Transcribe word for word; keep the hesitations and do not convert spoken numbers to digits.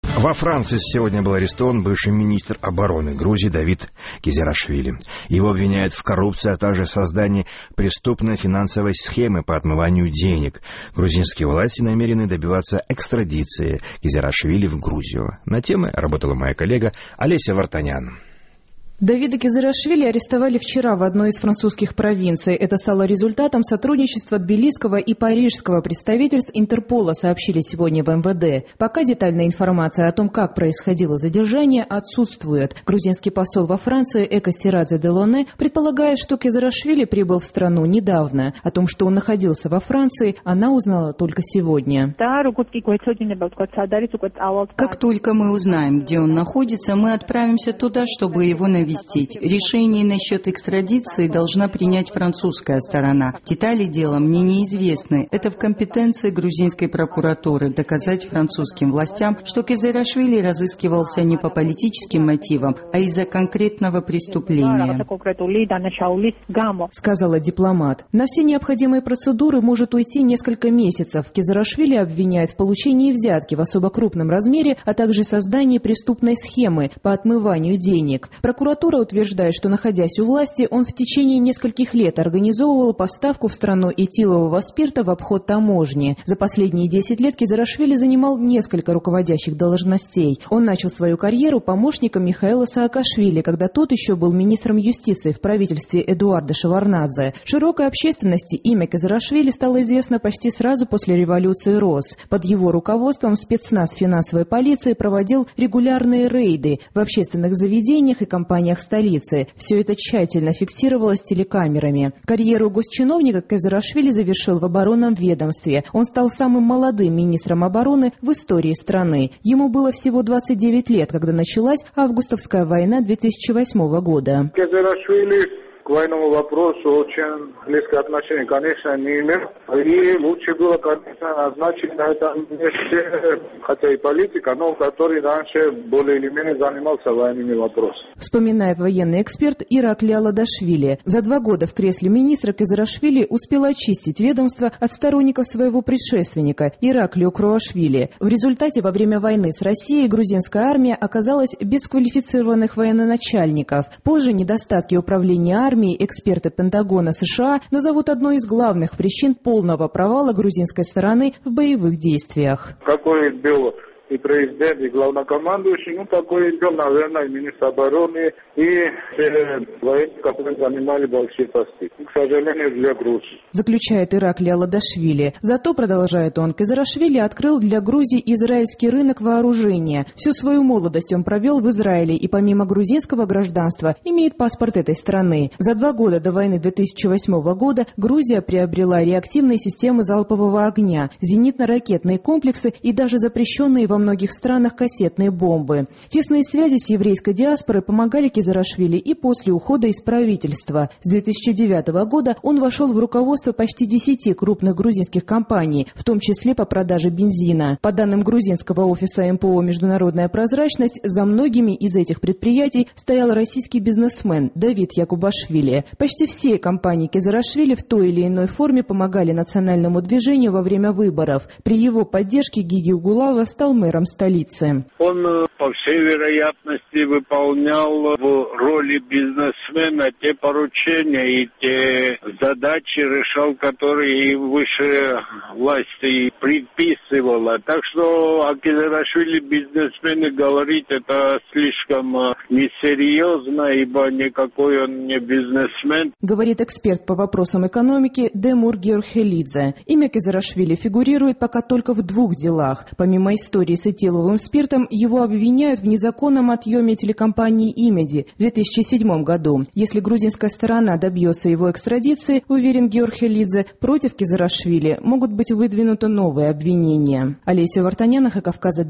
Во Франции сегодня был арестован бывший министр обороны Грузии Давид Кизерашвили. Его обвиняют в коррупции, а также создании преступной финансовой схемы по отмыванию денег. Грузинские власти намерены добиваться экстрадиции Кизерашвили в Грузию. На тему работала моя коллега Олеся Вартанян. Давида Кизерашвили арестовали вчера в одной из французских провинций. Это стало результатом сотрудничества тбилисского и парижского представительств Интерпола, сообщили сегодня в эм вэ дэ. Пока детальная информация о том, как происходило задержание, отсутствует. Грузинский посол во Франции Эко Сирадзе Делоне предполагает, что Кизерашвили прибыл в страну недавно. О том, что он находился во Франции, она узнала только сегодня. Как только мы узнаем, где он находится, мы отправимся туда, чтобы его навестить. Решение насчет экстрадиции должна принять французская сторона. Детали дела мне неизвестны. Это в компетенции грузинской прокуратуры доказать французским властям, что Кизерашвили разыскивался не по политическим мотивам, а из-за конкретного преступления, сказала дипломат. На все необходимые процедуры может уйти несколько месяцев. Кизерашвили обвиняют в получении взятки в особо крупном размере, а также создании преступной схемы по отмыванию денег. Прокуратура утверждает, что, находясь у власти, он в течение нескольких лет организовывал поставку в страну этилового спирта в обход таможни. За последние десять лет Кизерашвили занимал несколько руководящих должностей. Он начал свою карьеру помощником Михаила Саакашвили, когда тот еще был министром юстиции в правительстве Эдуарда Шеварднадзе. Широкой общественности имя Кизерашвили стало известно почти сразу после революции РОС. Под его руководством спецназ финансовой полиции проводил регулярные рейды в общественных заведениях и компаниях столицы. Все это тщательно фиксировалось телекамерами. Карьеру госчиновника Кизерашвили завершил в оборонном ведомстве. Он стал самым молодым министром обороны в истории страны. Ему было всего двадцать девять лет, когда началась августовская война две тысячи восьмого года. К военному вопросу очень близкое отношение, конечно, не имел. И лучше было, конечно, назначить на этом месте, хотя и политика, но который раньше более или менее занимался военными вопросами. Вспоминает военный эксперт Иракли Аладашвили. За два года в кресле министра Кизерашвили успел очистить ведомство от сторонников своего предшественника Ираклио Круашвили. В результате во время войны с Россией грузинская армия оказалась без квалифицированных военачальников. Позже недостатки управления армией эксперты Пентагона США назовут одной из главных причин полного провала грузинской стороны в боевых действиях. Какой был и президент, и главнокомандующий, ну такой был, наверное, и министр обороны, и все военные, которые занимали большие посты. К сожалению, для Грузии. Заключает Иракли Аладашвили. Зато, продолжает он, Кизерашвили открыл для Грузии израильский рынок вооружения. Всю свою молодость он провел в Израиле и помимо грузинского гражданства имеет паспорт этой страны. За два года до войны две тысячи восьмого года Грузия приобрела реактивные системы залпового огня, зенитно-ракетные комплексы и даже запрещенные во многих странах кассетные бомбы. Тесные связи с еврейской диаспорой помогали Кизерашвили и после ухода из правительства. С две тысячи девятого года он вошел в руководство почти десяти крупных грузинских компаний, в том числе по продаже бензина. По данным грузинского офиса эм пэ о «Международная прозрачность», за многими из этих предприятий стоял российский бизнесмен Давид Якубашвили. Почти все компании Кизерашвили в той или иной форме помогали национальному движению во время выборов. При его поддержке Гиги Угулава стал мэром столицы. Он, по всей вероятности, выполнял в роли бизнесмена те поручения и те задачи решал, которые выше власти предписывала. Так что о Кизерашвили бизнесмены говорить это слишком несерьезно, ибо никакой он не бизнесмен. Говорит эксперт по вопросам экономики Демур Георхелидзе. Имя Кизерашвили фигурирует пока только в двух делах. Помимо истории с этиловым спиртом, его обвиняют в незаконном отъеме телекомпании «Имеди» в две тысячи седьмом году. Если грузинская сторона добьется его экстрадиции, уверен Георхелидзе, против Кизерашвили могут быть выдвинуты новые обвинения. Олеся Вартанян, Кавказа.